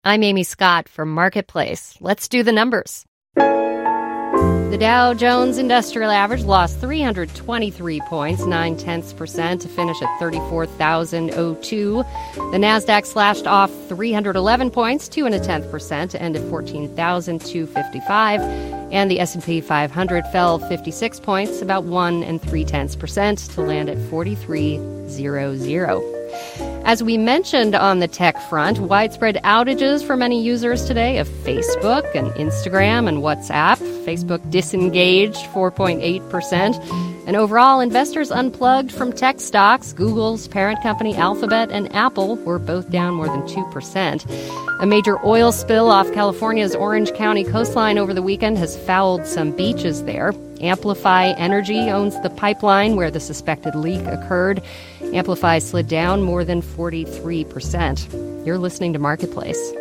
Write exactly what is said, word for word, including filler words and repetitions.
I'm Amy Scott from Marketplace. Let's do the numbers. The Dow Jones Industrial Average lost three hundred twenty-three points, nine tenths percent, to finish at thirty-four thousand two. The Nasdaq slashed off three hundred eleven points, two and a tenth percent, to end at fourteen thousand two hundred fifty-five. And the S and P five hundred fell fifty-six points, about one and three tenths percent, to land at forty-three hundred. As we mentioned on the tech front, widespread outages for many users today of Facebook and Instagram and WhatsApp. Facebook disengaged four point eight percent. And overall, investors unplugged from tech stocks. Google's parent company Alphabet and Apple were both down more than two percent. A major oil spill off California's Orange County coastline over the weekend has fouled some beaches there. Amplify Energy owns the pipeline where the suspected leak occurred. Amplify slid down more than forty-three percent. You're listening to Marketplace.